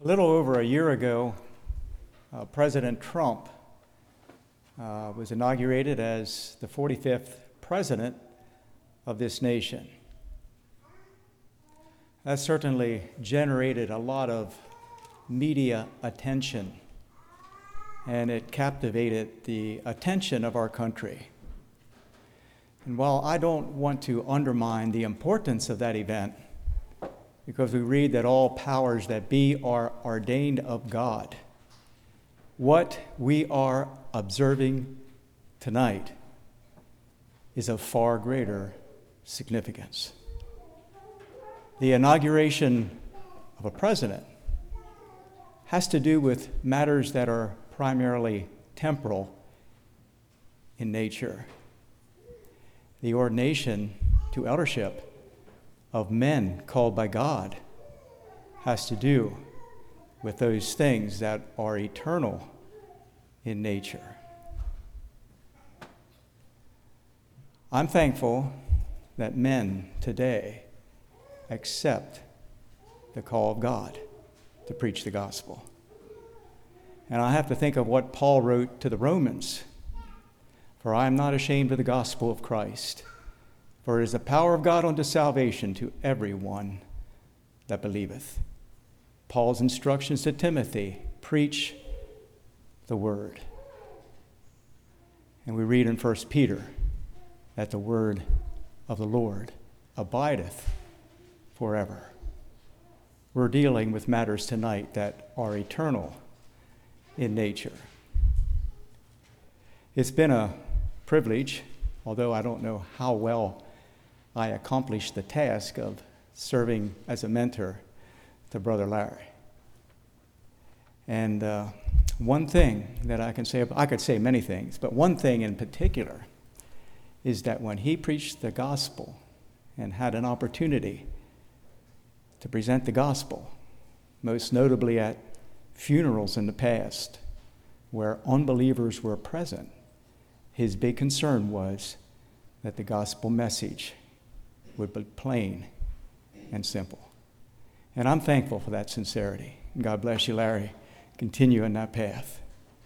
little over a year ago, President Trump was inaugurated as the 45th president of this nation. That certainly generated a lot of media attention, and it captivated the attention of our country. And while I don't want to undermine the importance of that event, because we read that all powers that be are ordained of God, what we are observing tonight is of far greater significance. The inauguration of a president has to do with matters that are primarily temporal in nature. The ordination to eldership of men called by God has to do with those things that are eternal in nature. I'm thankful that men today accept the call of God to preach the gospel. And I have to think of what Paul wrote to the Romans. For I am not ashamed of the gospel of Christ, for it is the power of God unto salvation to everyone that believeth. Paul's instructions to Timothy: preach the word. And we read in 1 Peter that the word of the Lord abideth forever. We're dealing with matters tonight that are eternal in nature. It's been a privilege, although I don't know how well I accomplished the task of serving as a mentor to Brother Larry. And one thing that I can say, I could say many things, but one thing in particular is that when he preached the gospel and had an opportunity to present the gospel, most notably at funerals in the past where unbelievers were present, his big concern was that the gospel message would be plain and simple. And I'm thankful for that sincerity. God bless you, Larry. Continue in that path.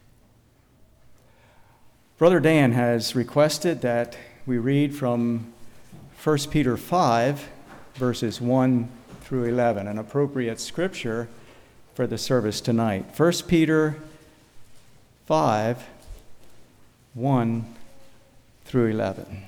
Brother Dan has requested that we read from 1 Peter 5, verses 1 through 11, an appropriate scripture for the service tonight. 1 Peter 5, 1 through 11.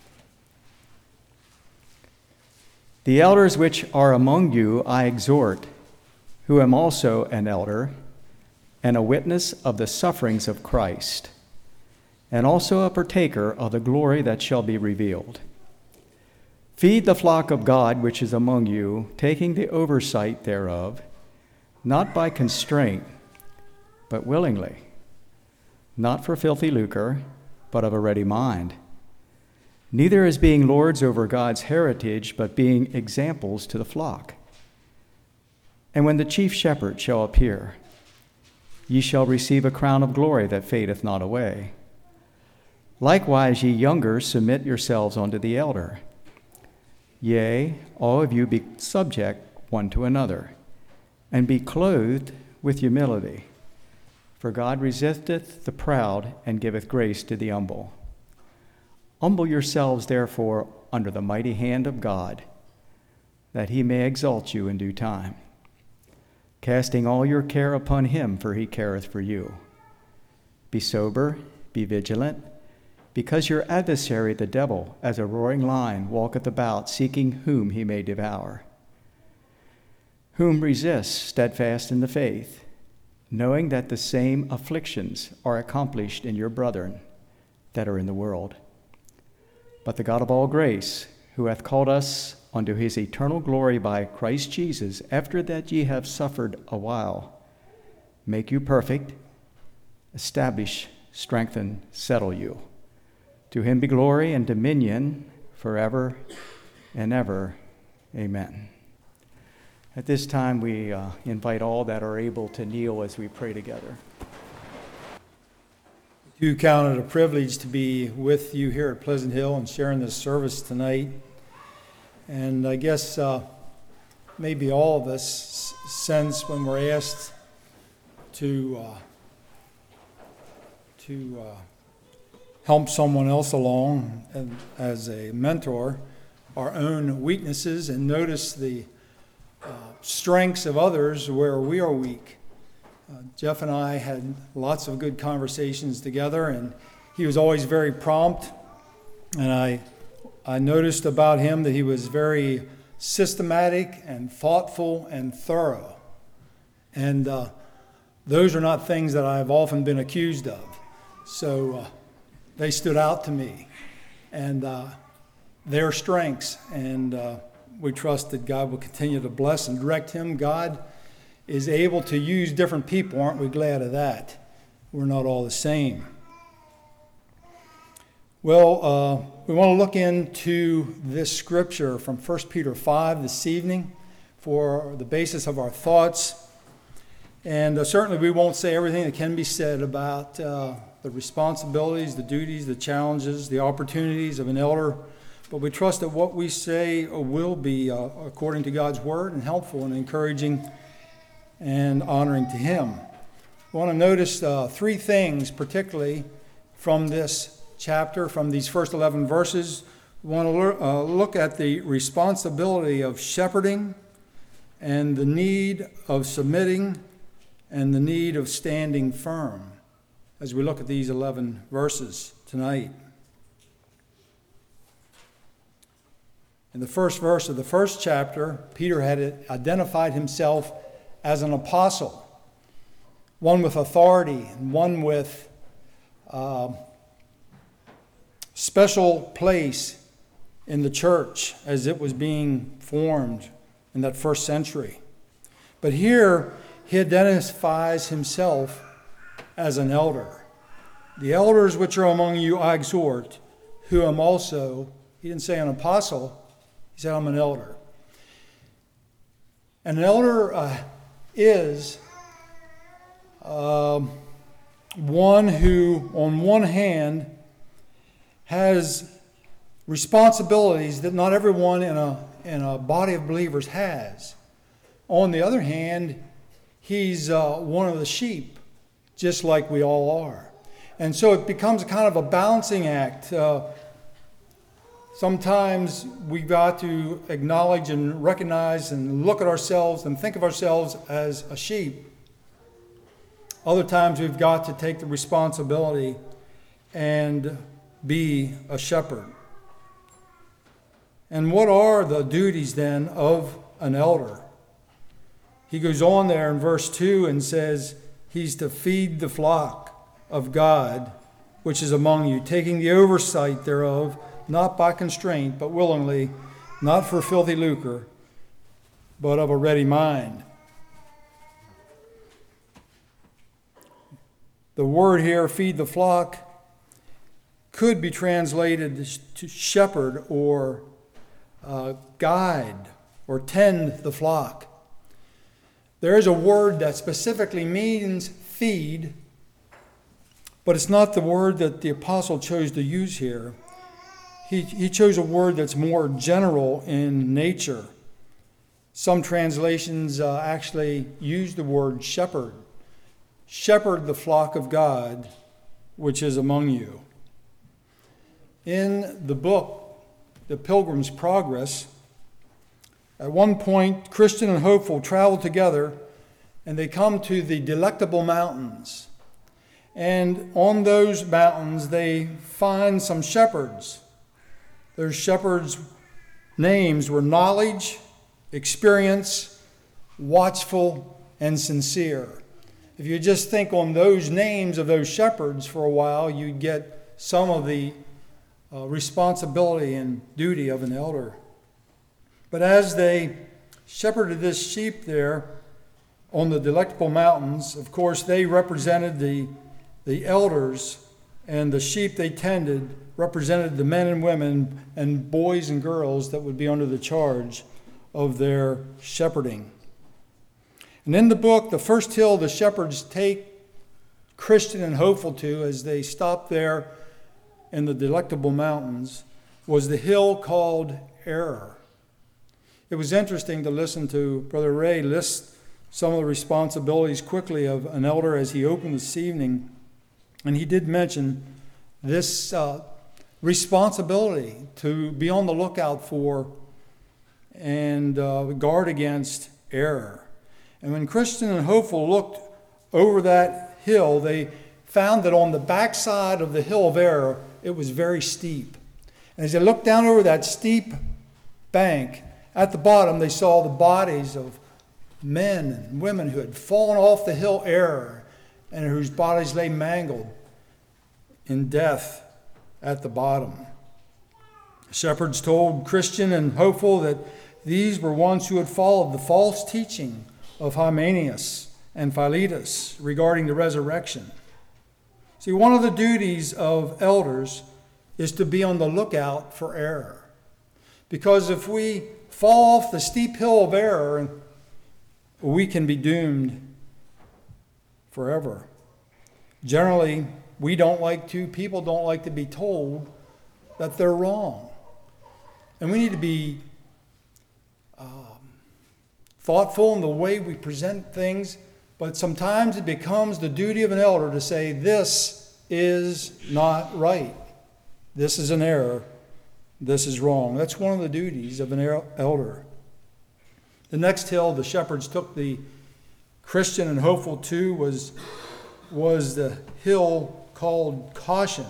The elders which are among you I exhort, who am also an elder, and a witness of the sufferings of Christ, and also a partaker of the glory that shall be revealed. Feed the flock of God which is among you, taking the oversight thereof, not by constraint, but willingly, not for filthy lucre, but of a ready mind, neither as being lords over God's heritage, but being examples to the flock. And when the chief shepherd shall appear, ye shall receive a crown of glory that fadeth not away. Likewise, ye younger, submit yourselves unto the elder. Yea, all of you be subject one to another, and be clothed with humility. For God resisteth the proud, and giveth grace to the humble. Humble yourselves, therefore, under the mighty hand of God, that he may exalt you in due time, casting all your care upon him, for he careth for you. Be sober, be vigilant, because your adversary the devil, as a roaring lion, walketh about, seeking whom he may devour. Whom resist, steadfast in the faith, knowing that the same afflictions are accomplished in your brethren that are in the world. But the God of all grace, who hath called us unto his eternal glory by Christ Jesus, after that ye have suffered a while, make you perfect, establish, strengthen, settle you. To him be glory and dominion forever and ever. Amen. At this time, we invite all that are able to kneel as we pray together. I do count it a privilege to be with you here at Pleasant Hill and sharing this service tonight. And I guess maybe all of us sense when we're asked to help someone else along and as a mentor, our own weaknesses, and notice the strengths of others where we are weak. Jeff and I had lots of good conversations together, and he was always very prompt. And I noticed about him that he was very systematic and thoughtful and thorough. And those are not things that I've often been accused of. So they stood out to me. And their strengths. And we trust that God will continue to bless and direct him. God is able to use different people. Aren't we glad of that? We're not all the same. Well, we want to look into this scripture from 1 Peter 5 this evening for the basis of our thoughts. And certainly we won't say everything that can be said about the responsibilities, the duties, the challenges, the opportunities of an elder. But we trust that what we say will be according to God's word and helpful and encouraging and honoring to him. We want to notice three things particularly from this chapter, from these first 11 verses. We want to look at the responsibility of shepherding and the need of submitting and the need of standing firm as we look at these 11 verses tonight. In the first verse of the first chapter, Peter had identified himself as an apostle, one with authority and one with special place in the church as it was being formed in that first century. But here he identifies himself as an elder. The elders which are among you I exhort, who am also, he didn't say an apostle, he said I'm an elder. And an elder is one who on one hand has responsibilities that not everyone in a body of believers has. On the other hand, he's one of the sheep, just like we all are. And so it becomes kind of a balancing act. Sometimes we've got to acknowledge and recognize and look at ourselves and think of ourselves as a sheep. Other times we've got to take the responsibility and be a shepherd. And what are the duties then of an elder? He goes on there in verse 2 and says he's to feed the flock of God which is among you, taking the oversight thereof, not by constraint, but willingly, not for filthy lucre, but of a ready mind. The word here, feed the flock, could be translated to shepherd or guide or tend the flock. There is a word that specifically means feed, but it's not the word that the apostle chose to use here. He chose a word that's more general in nature. Some translations actually use the word shepherd. Shepherd the flock of God, which is among you. In the book, The Pilgrim's Progress, at one point, Christian and Hopeful travel together, and they come to the Delectable Mountains. And on those mountains, they find some shepherds. Those shepherds' names were Knowledge, Experience, Watchful, and Sincere. If you just think on those names of those shepherds for a while, you'd get some of the responsibility and duty of an elder. But as they shepherded this sheep there on the Delectable Mountains, of course, they represented the elders, and the sheep they tended represented the men and women and boys and girls that would be under the charge of their shepherding. And in the book, the first hill the shepherds take Christian and Hopeful to as they stop there in the Delectable Mountains was the hill called Error. It was interesting to listen to Brother Ray list some of the responsibilities quickly of an elder as he opened this evening. And he did mention this responsibility to be on the lookout for and guard against error. And when Christian and Hopeful looked over that hill, they found that on the backside of the hill of error, it was very steep. And as they looked down over that steep bank, at the bottom they saw the bodies of men and women who had fallen off the hill error and whose bodies lay mangled in death at the bottom. Shepherds told Christian and Hopeful that these were ones who had followed the false teaching of Hymenaeus and Philetus regarding the resurrection. See, one of the duties of elders is to be on the lookout for error. Because if we fall off the steep hill of error, we can be doomed forever. Generally, people don't like to be told that they're wrong. And we need to be thoughtful in the way we present things, but sometimes it becomes the duty of an elder to say, this is not right. This is an error. This is wrong. That's one of the duties of an elder. The next hill the shepherds took the Christian and Hopeful to was the hill called Caution.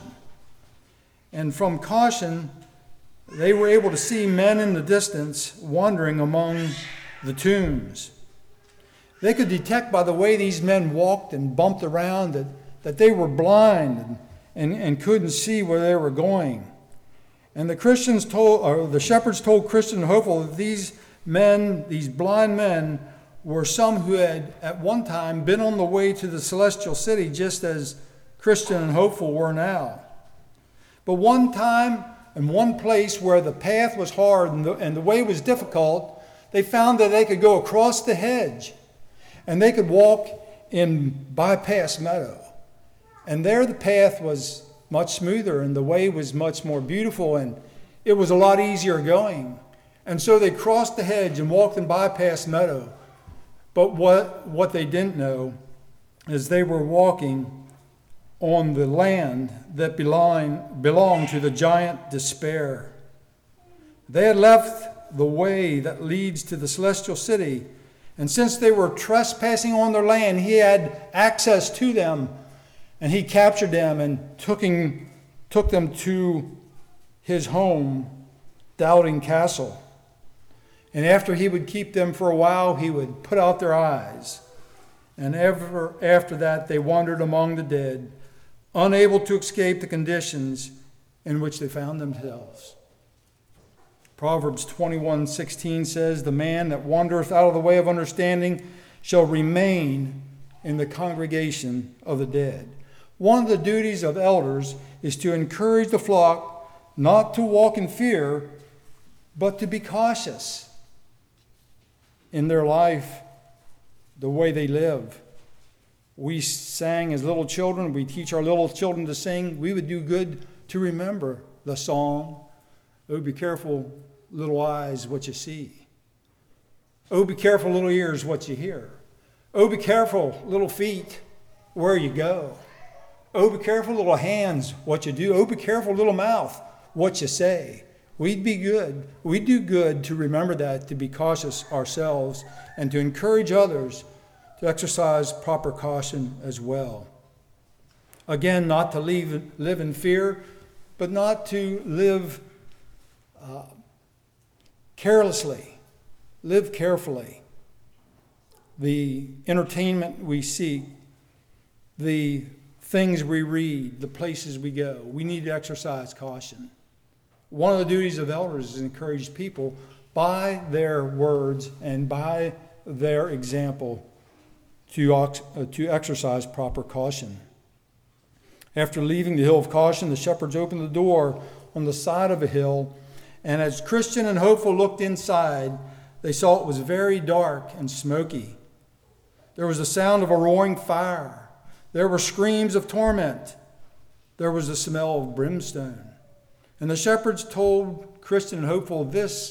And from Caution, they were able to see men in the distance wandering among the tombs. They could detect by the way these men walked and bumped around that they were blind and couldn't see where they were going. And the shepherds told Christian and Hopeful that these men, these blind men, were some who had at one time been on the way to the celestial city, just as Christian and Hopeful were now. But one time and one place where the path was hard and the way was difficult, they found that they could go across the hedge and they could walk in Bypass Meadow. And there the path was much smoother and the way was much more beautiful and it was a lot easier going. And so they crossed the hedge and walked in Bypass Meadow. But what they didn't know is they were walking on the land that belonged to the giant Despair. They had left the way that leads to the celestial city, and since they were trespassing on their land, he had access to them, and he captured them and took them to his home, Doubting Castle. And after he would keep them for a while, he would put out their eyes. And ever after that, they wandered among the dead, unable to escape the conditions in which they found themselves. Proverbs 21:16 says, "The man that wandereth out of the way of understanding shall remain in the congregation of the dead." One of the duties of elders is to encourage the flock not to walk in fear, but to be cautious in their life, the way they live. We sang as little children, we teach our little children to sing. We would do good to remember the song, "Oh, be careful, little eyes, what you see. Oh, be careful, little ears, what you hear. Oh, be careful, little feet, where you go. Oh, be careful, little hands, what you do. Oh, be careful, little mouth, what you say." We'd do good to remember that, to be cautious ourselves, and to encourage others to exercise proper caution as well. Again, not to live in fear, but not to live carelessly. Live carefully. The entertainment we seek, the things we read, the places we go, we need to exercise caution. One of the duties of elders is to encourage people by their words and by their example to exercise proper caution. After leaving the hill of Caution, the shepherds opened the door on the side of a hill, and as Christian and Hopeful looked inside, they saw it was very dark and smoky. There was the sound of a roaring fire. There were screams of torment. There was the smell of brimstone. And the shepherds told Christian and Hopeful, "This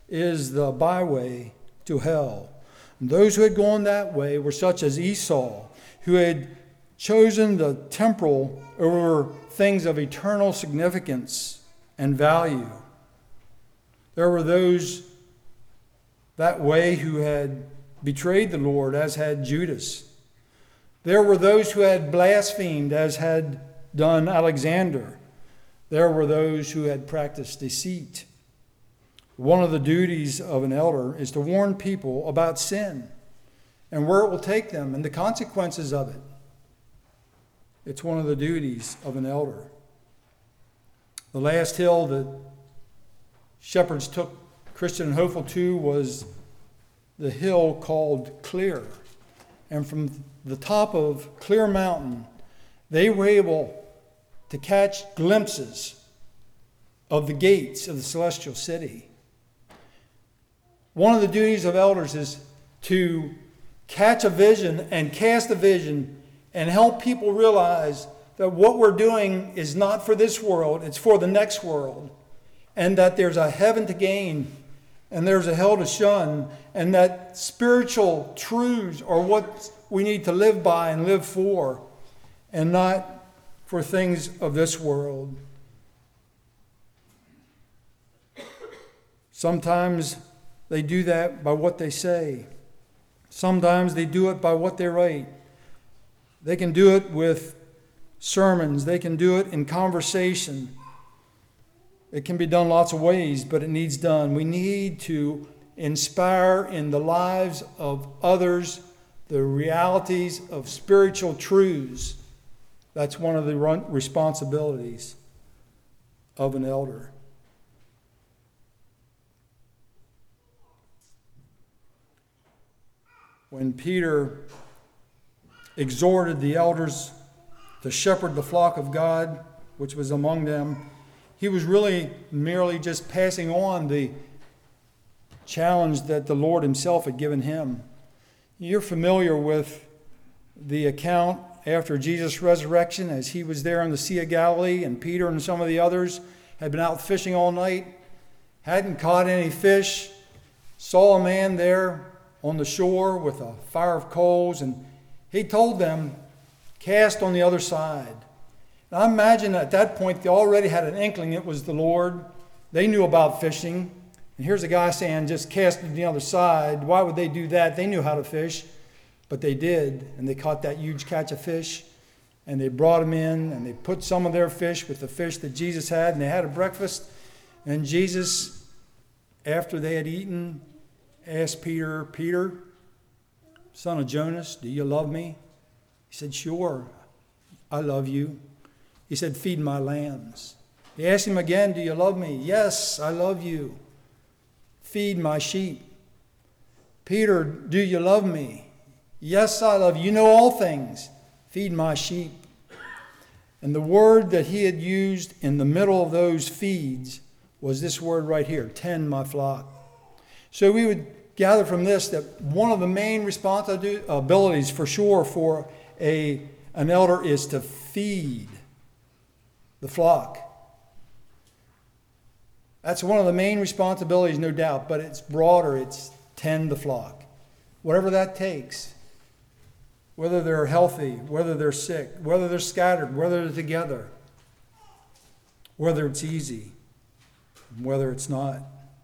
is the byway to hell. And those who had gone that way were such as Esau, who had chosen the temporal over things of eternal significance and value. There were those that way who had betrayed the Lord, as had Judas. There were those who had blasphemed, as had done Alexander. There were those who had practiced deceit. One of the duties of an elder is to warn people about sin and where it will take them and the consequences of it. It's one of the duties of an elder. The last hill that shepherds took Christian and Hopeful to was the hill called Clear. And from the top of Clear Mountain, they were able to catch glimpses of the gates of the celestial city. One of the duties of elders is to catch a vision and cast a vision and help people realize that what we're doing is not for this world, it's for the next world. And that there's a heaven to gain and there's a hell to shun, and that spiritual truths are what we need to live by and live for, and not for things of this world. Sometimes they do that by what they say. Sometimes they do it by what they write. They can do it with sermons. They can do it in conversation. It can be done lots of ways, but it needs done. We need to inspire in the lives of others the realities of spiritual truths. That's one of the responsibilities of an elder. When Peter exhorted the elders to shepherd the flock of God, which was among them, he was really merely just passing on the challenge that the Lord himself had given him. You're familiar with the account after Jesus' resurrection, as he was there on the Sea of Galilee, and Peter and some of the others had been out fishing all night, hadn't caught any fish, saw a man there on the shore with a fire of coals, and he told them, cast on the other side. Now, I imagine at that point they already had an inkling it was the Lord. They knew about fishing. And here's a guy saying, just cast on the other side. Why would they do that? They knew how to fish. But they did. And they caught that huge catch of fish. And they brought them in. And they put some of their fish with the fish that Jesus had. And they had a breakfast. And Jesus, after they had eaten, asked Peter, Peter, son of Jonas, do you love me? He said, sure, I love you. He said, feed my lambs. He asked him again, do you love me? Yes, I love you. Feed my sheep. Peter, do you love me? Yes, I love you. You know all things. Feed my sheep. And the word that he had used in the middle of those feeds was this word right here, tend my flock. So we would gather from this that one of the main responsibilities for sure for an elder is to feed the flock. That's one of the main responsibilities, no doubt, but it's broader. It's tend the flock. Whatever that takes. Whether they're healthy, whether they're sick, whether they're scattered, whether they're together, whether it's easy, whether it's not.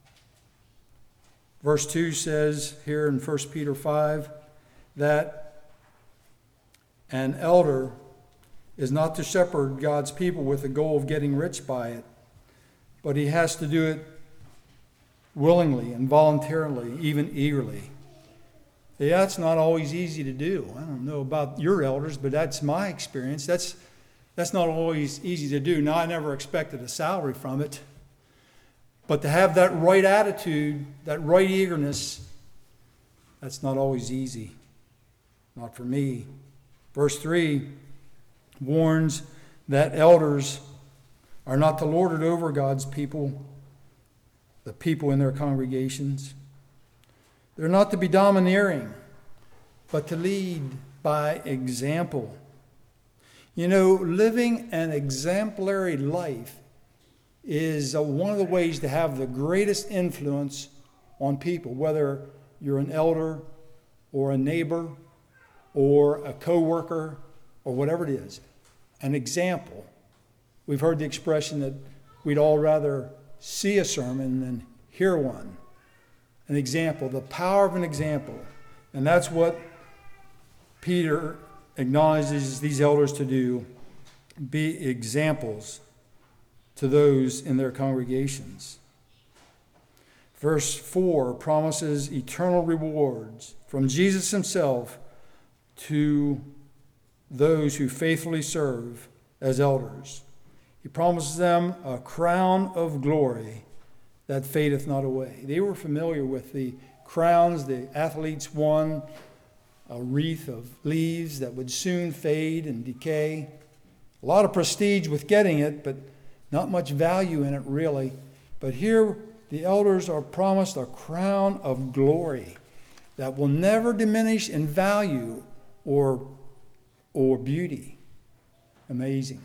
Verse 2 says here in 1 Peter 5 that an elder is not to shepherd God's people with the goal of getting rich by it, but he has to do it willingly and voluntarily, even eagerly. Yeah, it's not always easy to do. I don't know about your elders, but that's my experience. That's not always easy to do. Now, I never expected a salary from it, but to have that right attitude, that right eagerness, that's not always easy. Not for me. Verse 3 warns that elders are not to lord it over God's people, the people in their congregations. They're not to be domineering, but to lead by example. You know, living an exemplary life is one of the ways to have the greatest influence on people, whether you're an elder or a neighbor or a co-worker or whatever it is. An example. We've heard the expression that we'd all rather see a sermon than hear one. An example, the power of an example. And that's what Peter acknowledges these elders to do, be examples to those in their congregations. Verse 4 promises eternal rewards from Jesus himself to those who faithfully serve as elders. He promises them a crown of glory that fadeth not away. They were familiar with the crowns the athletes won, a wreath of leaves that would soon fade and decay. A lot of prestige with getting it, but not much value in it really. But here the elders are promised a crown of glory that will never diminish in value or beauty. Amazing.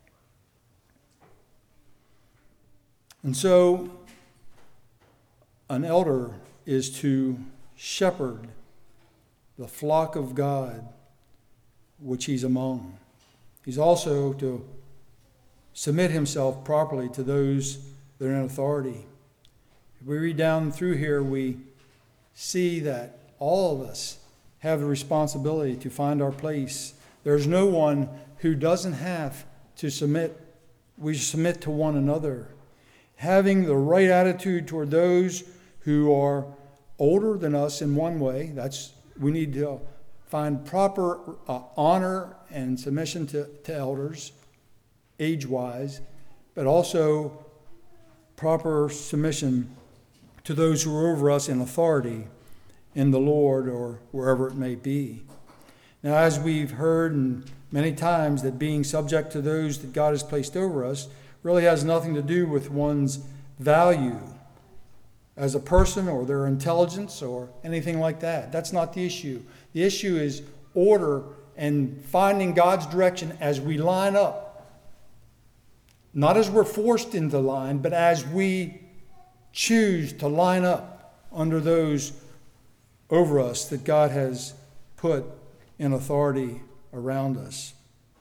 And so an elder is to shepherd the flock of God which he's among. He's also to submit himself properly to those that are in authority. If we read down through here, we see that all of us have the responsibility to find our place. There's no one who doesn't have to submit. We submit to one another. Having the right attitude toward those who are older than us in one way, we need to find proper honor and submission to elders, age-wise, but also proper submission to those who are over us in authority in the Lord or wherever it may be. Now, as we've heard many times, that being subject to those that God has placed over us really has nothing to do with one's value as a person or their intelligence or anything like that. That's not the issue. The issue is order and finding God's direction as we line up. Not as we're forced into line, but as we choose to line up under those over us that God has put in authority around us.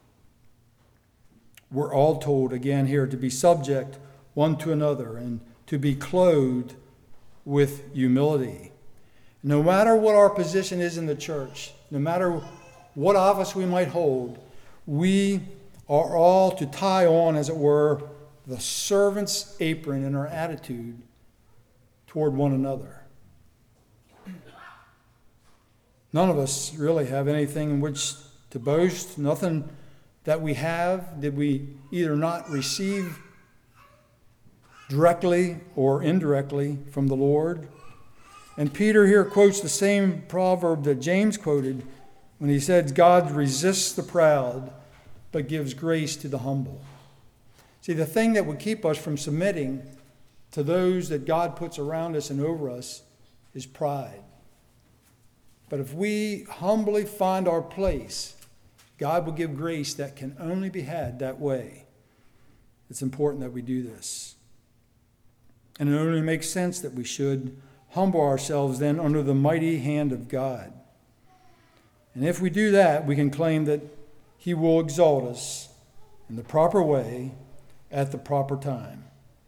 We're all told again here to be subject one to another and to be clothed with humility. No matter what our position is in the church, no matter what office we might hold, we are all to tie on, as it were, the servant's apron in our attitude toward one another. None of us really have anything in which to boast, nothing that we have did we either not receive directly or indirectly from the Lord. And Peter here quotes the same proverb that James quoted when he said, God resists the proud, but gives grace to the humble. See, the thing that would keep us from submitting to those that God puts around us and over us is pride. But if we humbly find our place, God will give grace that can only be had that way. It's important that we do this. And it only makes sense that we should humble ourselves then under the mighty hand of God. And if we do that, we can claim that He will exalt us in the proper way at the proper time.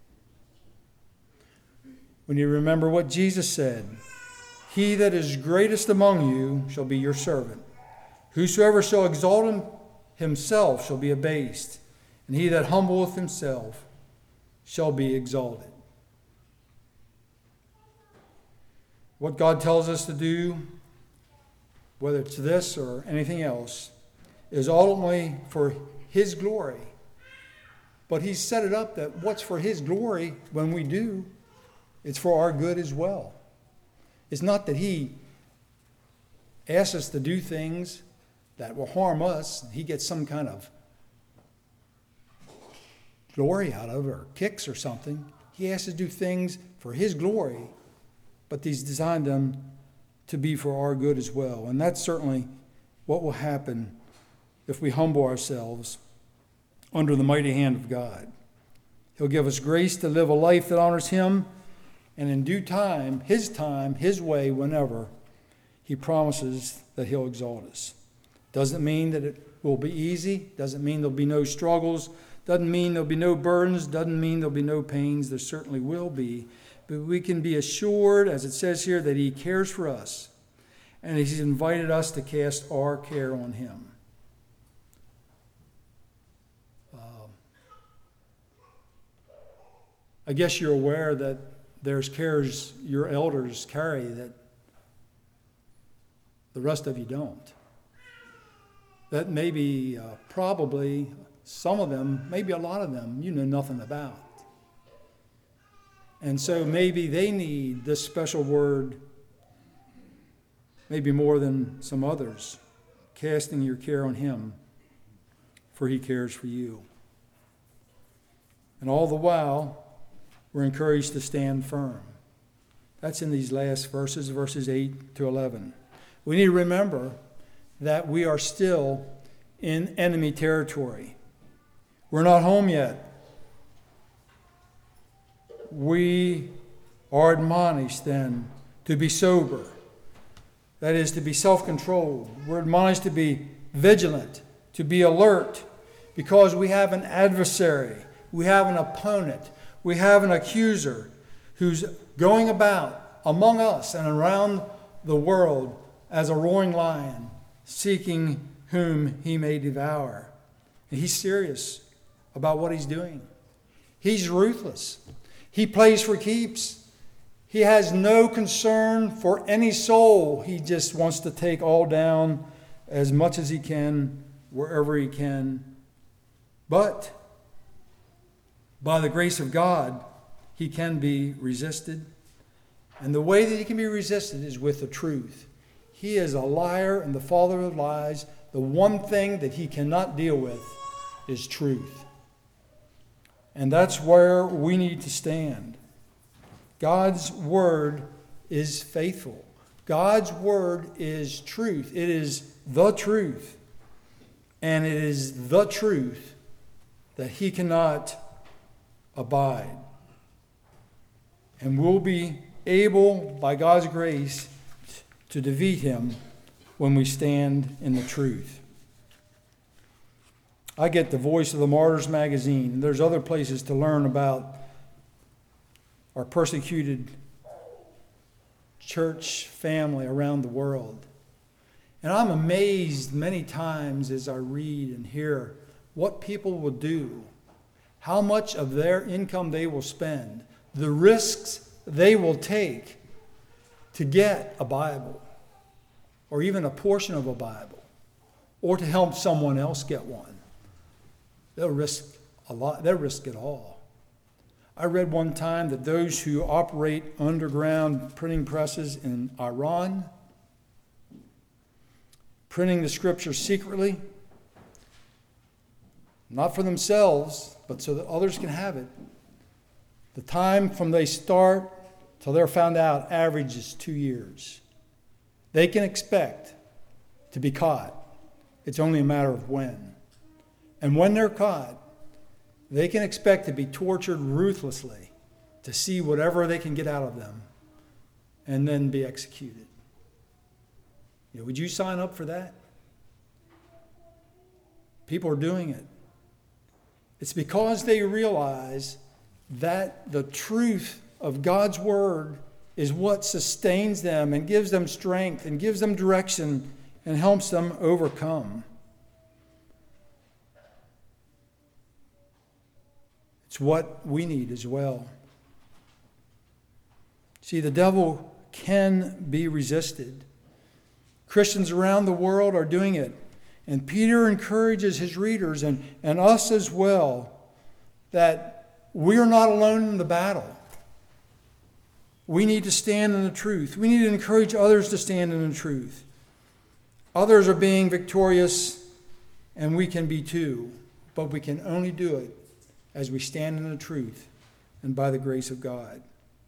When you remember what Jesus said, he that is greatest among you shall be your servant. Whosoever shall exalt himself shall be abased, and he that humbleth himself shall be exalted. What God tells us to do, whether it's this or anything else, is ultimately for His glory. But He's set it up that what's for His glory, when we do, it's for our good as well. It's not that He asks us to do things that will harm us. He gets some kind of glory out of it, or kicks or something. He has to do things for His glory, but He's designed them to be for our good as well. And that's certainly what will happen if we humble ourselves under the mighty hand of God. He'll give us grace to live a life that honors Him, And in due time, His way, whenever, He promises that He'll exalt us. Doesn't mean that it will be easy. Doesn't mean there'll be no struggles. Doesn't mean there'll be no burdens. Doesn't mean there'll be no pains. There certainly will be. But we can be assured, as it says here, that He cares for us. And He's invited us to cast our care on Him. I guess you're aware that there's cares your elders carry that the rest of you don't. That maybe, probably, some of them, maybe a lot of them, you know nothing about. And so maybe they need this special word, maybe more than some others, casting your care on Him, for He cares for you. And all the while, we're encouraged to stand firm. That's in these last verses, verses 8 to 11. We need to remember that we are still in enemy territory. We're not home yet. We are admonished then to be sober. That is, to be self-controlled. We're admonished to be vigilant, to be alert, because we have an adversary. We have an opponent. We have an accuser who's going about among us and around the world as a roaring lion, seeking whom he may devour. And he's serious about what he's doing. He's ruthless. He plays for keeps. He has no concern for any soul. He just wants to take all down as much as he can, wherever he can. But by the grace of God, he can be resisted. And the way that he can be resisted is with the truth. He is a liar and the father of lies. The one thing that he cannot deal with is truth. And that's where we need to stand. God's word is faithful. God's word is truth. It is the truth. And it is the truth that he cannot abide. And we'll be able, by God's grace, to defeat him when we stand in the truth. I get the Voice of the Martyrs magazine, and there's other places to learn about our persecuted church family around the world. And I'm amazed many times as I read and hear what people will do, how much of their income they will spend, the risks they will take to get a Bible, or even a portion of a Bible, or to help someone else get one. They'll risk a lot. They'll risk it all. I read one time that those who operate underground printing presses in Iran, printing the scriptures secretly, not for themselves, but so that others can have it. The time from they start till they're found out averages 2 years. They can expect to be caught. It's only a matter of when. And when they're caught, they can expect to be tortured ruthlessly to see whatever they can get out of them and then be executed. Would you sign up for that? People are doing it. It's because they realize that the truth of God's word is what sustains them and gives them strength and gives them direction and helps them overcome. It's what we need as well. See, the devil can be resisted. Christians around the world are doing it. And Peter encourages his readers and us as well that we are not alone in the battle. We need to stand in the truth. We need to encourage others to stand in the truth. Others are being victorious, and we can be too. But we can only do it as we stand in the truth and by the grace of God.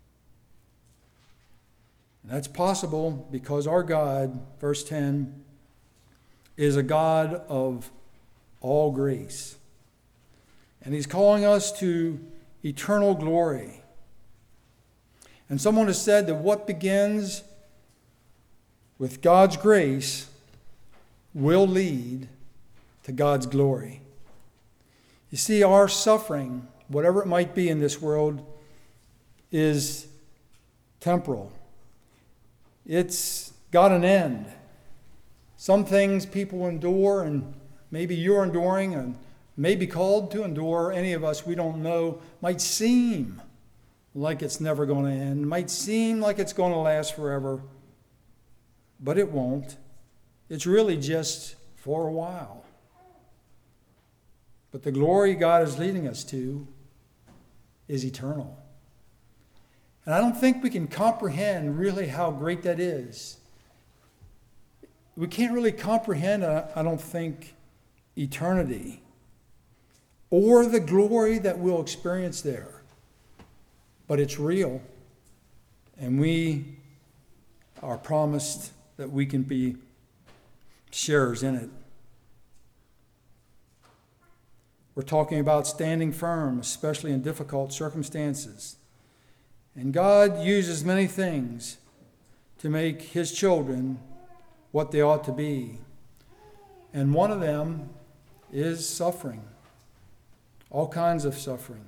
And that's possible because our God, verse 10, is a God of all grace. And he's calling us to eternal glory. And someone has said that what begins with God's grace will lead to God's glory. You see, our suffering, whatever it might be in this world, is temporal. It's got an end. Some things people endure, and maybe you're enduring and may be called to endure. Any of us, we don't know, might seem like it's never going to end, might seem like it's going to last forever, but it won't. It's really just for a while. But the glory God is leading us to is eternal. And I don't think we can comprehend really how great that is. We can't really comprehend, I don't think, eternity or the glory that we'll experience there. But it's real, and we are promised that we can be sharers in it. We're talking about standing firm, especially in difficult circumstances. And God uses many things to make His children what they ought to be. And one of them is suffering, all kinds of suffering.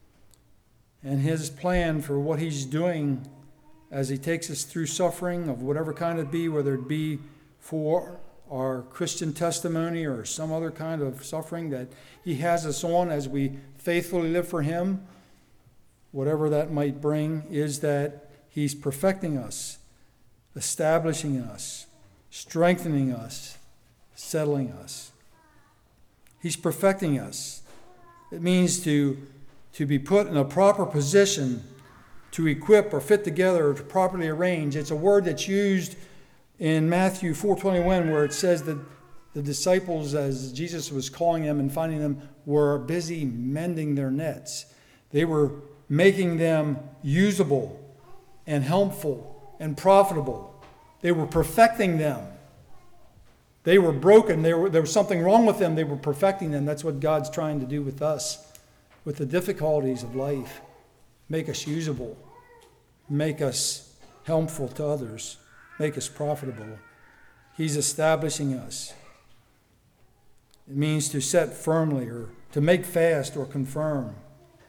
And His plan for what He's doing as He takes us through suffering of whatever kind it be, whether it be for our Christian testimony or some other kind of suffering that He has us on as we faithfully live for Him, whatever that might bring, is that He's perfecting us, establishing us, strengthening us, settling us. He's perfecting us. It means to be put in a proper position to equip or fit together or to properly arrange. It's a word that's used in Matthew 4:21 where it says that the disciples, as Jesus was calling them and finding them, were busy mending their nets. They were making them usable and helpful and profitable. They were perfecting them. They were broken. There was something wrong with them. They were perfecting them. That's what God's trying to do with us, with the difficulties of life. Make us usable. Make us helpful to others. Make us profitable. He's establishing us. It means to set firmly or to make fast or confirm.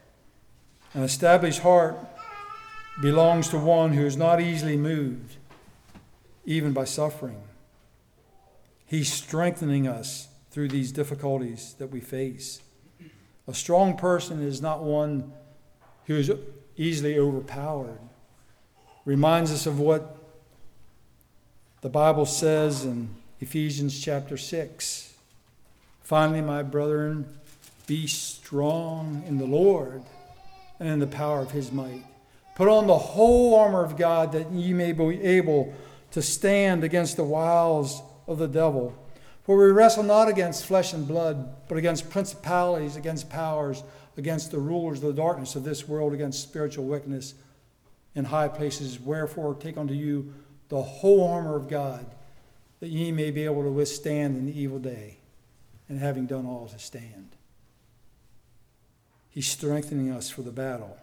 An established heart belongs to one who is not easily moved, even by suffering. He's strengthening us through these difficulties that we face. A strong person is not one who is easily overpowered. Reminds us of what the Bible says in Ephesians chapter 6. Finally, my brethren, be strong in the Lord and in the power of His might. Put on the whole armor of God that ye may be able to stand against the wiles of the devil. For we wrestle not against flesh and blood, but against principalities, against powers, against the rulers of the darkness of this world, against spiritual wickedness in high places. Wherefore take unto you the whole armor of God, that ye may be able to withstand in the evil day, and having done all to stand. He's strengthening us for the battle,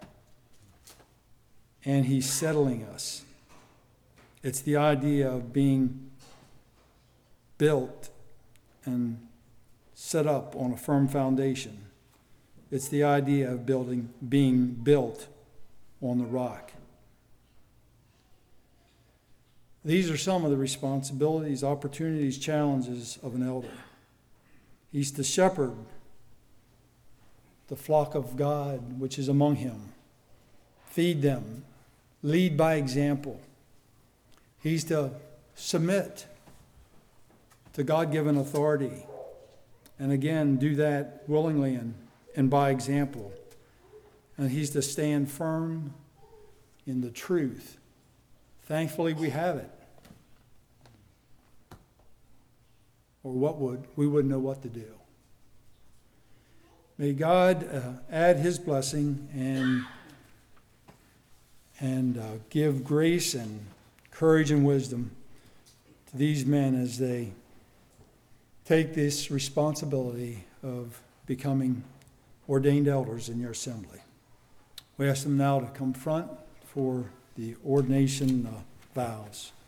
and He's settling us. It's the idea of being built and set up on a firm foundation. It's the idea of being built on the rock. These are some of the responsibilities, opportunities, challenges of an elder. He's to shepherd the flock of God which is among him, feed them, lead by example. He's to submit to God-given authority, and again, do that willingly and by example. And he's to stand firm in the truth. Thankfully, we have it. Or we wouldn't know what to do. May God add His blessing and give grace and courage and wisdom to these men as they take this responsibility of becoming ordained elders in your assembly. We ask them now to come front for the ordination vows.